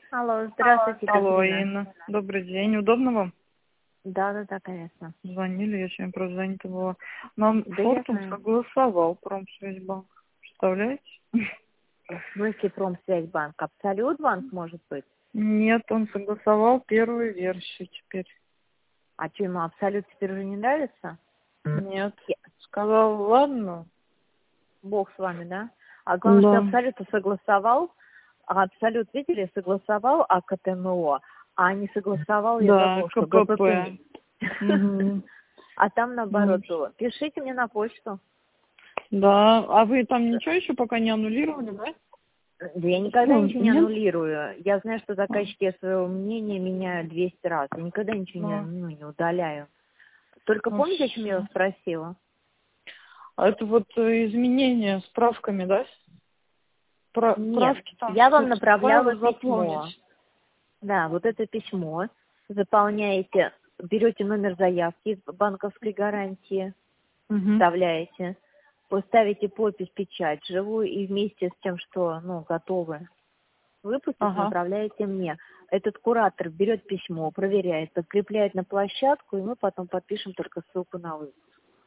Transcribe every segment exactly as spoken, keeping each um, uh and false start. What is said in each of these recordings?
Алло, здравствуйте, Алло, Екатерина. Инна. Добрый день. Удобно вам? Да, да, да, конечно. Звонили, я сегодня просто занята была. Нам Да, я Фортум знаю. согласовал Промсвязьбанк. Представляете? В смысле Промсвязьбанк? Абсолют банк, может быть? Нет, он согласовал первую версию теперь. А что, ему Абсолют теперь уже не нравится? Нет. Я- Сказал, ладно. Бог с вами, да? А главное, что Да. Абсолют согласовал, а Абсолют, видели, согласовал АКТМО, а не согласовал, я Да, забыл, что КПП. ГПП. Угу. А там Ну, наоборот было. Пишите мне на почту. да. А вы там ничего еще пока не аннулировали, да? Да я никогда Ну, ничего не нет? аннулирую. Я знаю, что А, заказчики своего мнения меняют двести раз. Я никогда ничего не, ну, ну, не удаляю. Только ну, помните, о чем я вас всё. спросила? А это вот э, изменения с правками, да? Пра- Нет, правки там я вам что-то направляла файл письмо. заполнить. Да, вот это письмо заполняете, берете номер заявки из банковской гарантии, Угу. вставляете, поставите подпись, печать живую и вместе с тем, что, ну, готовы выпустить, Ага. направляете мне. Этот куратор берет письмо, проверяет, подкрепляет на площадку, и мы потом подпишем только ссылку на выпуск.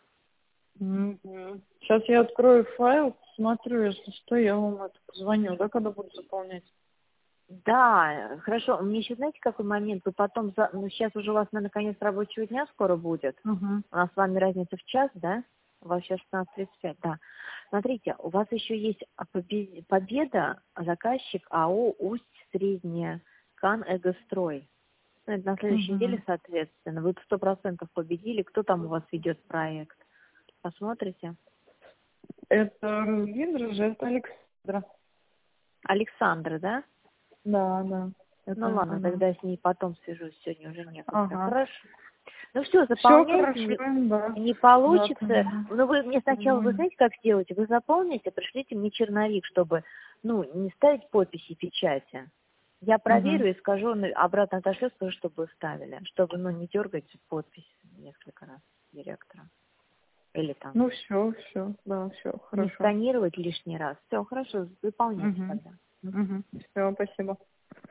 Угу. Сейчас я открою файл, смотрю, если что, я вам это позвоню, да, когда буду заполнять. Да, хорошо. Мне еще знаете, какой момент? Вы потом, за... ну, сейчас уже у вас, наверное, конец рабочего дня скоро будет. Угу. У нас с вами разница в час, да? У вас сейчас шестнадцать тридцать пять, да. Смотрите, у вас еще есть а, побе- победа, заказчик АО «Усть Средняя Кан Эгострой». Ну, это на следующей Угу. неделе, соответственно. Вы сто процентов победили. Кто там у вас ведет проект? Посмотрите. Это Разгидра же, это Александра. Александра, да? Да, да, Ну это ладно, она. тогда с ней потом свяжусь. Сегодня уже некогда. Ага. Хорошо. Ну все, Все заполняйте. хорошо, Не, да. не Да, получится. поняла. Ну вы мне сначала, вы Позвоню. знаете, как сделать? Вы заполните, пришлите мне черновик, чтобы, ну, не ставить подписи, печати. Я Угу. проверю и скажу, ну, обратно отошлю, скажу, чтобы вы вставили. Чтобы, ну, не дергать подпись несколько раз директора. Или там Ну все, все, да, все, не хорошо. сканировать лишний раз. Все, хорошо, выполняйте Угу. тогда. Мгм. Угу. Все, спасибо.